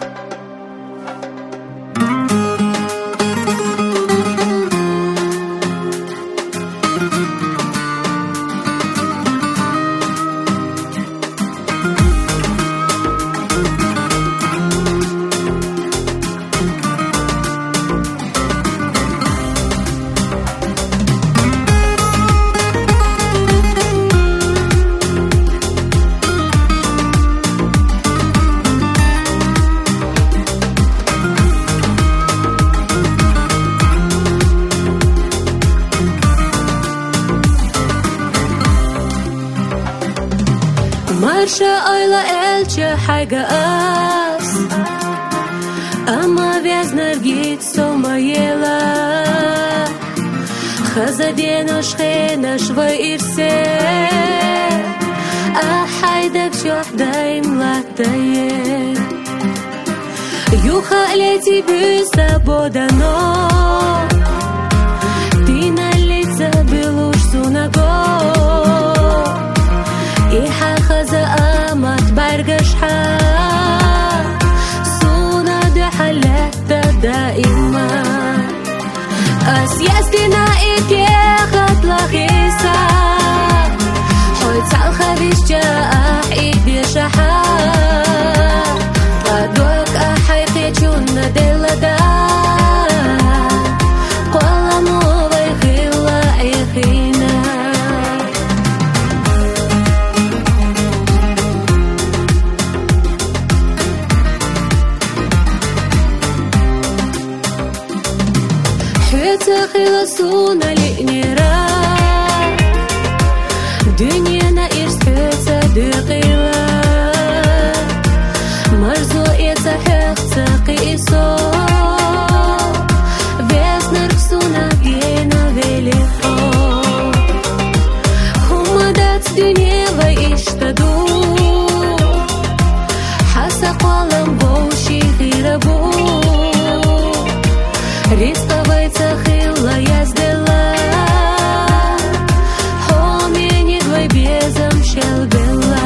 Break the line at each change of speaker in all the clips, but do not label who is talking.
Marşa oyla elçe hayga as Ama vezner git somayela Хазадено шхена шва ирсе Ахайдак шохдаим латае Юха лети бюста бодано Ты на лице был уж сунаго إيحا خزا أمات برقشحا سونا دحلتا دائما أسياستنا إيكي خطلا خيسا حويت سالخبيش جاء إيدي شحا قدوك أحيقي جونا دلدا قولا موضي خيلا إيخينا خلصونا لإنيرا دنيانا إرسحوتا دقيلا مرزو إتحيختا قيسو بيسنا ركسونا جينا فيليخو هما دات دنيا وإشتدو حسا قوالم بوشي غيربو ريستا خيلا يزدلا حوميني двой безом шелбела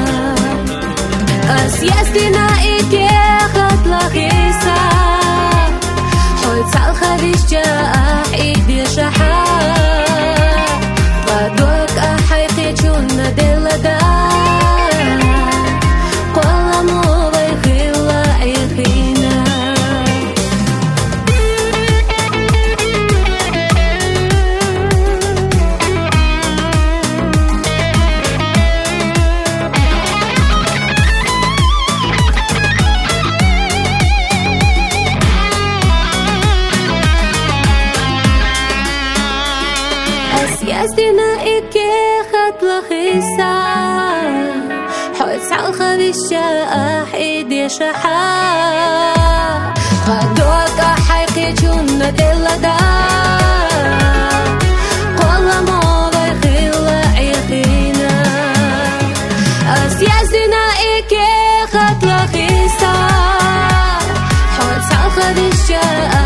أسياستنا إيكي خطلا خيسا حويت سالخبيش جاء إيدي شحا قدوك أحيقي جونا دلدا قولا موضي خيلا إيخينا أسياستنا إيكي خطلا خيسا حويت سالخبيش جاء إيدي شحا قدوك أحيقي جونا دلدا قولا موضي خيلا إيخينا أسياستنا إيكي خطلا خيسا حويت سالخبيش جاء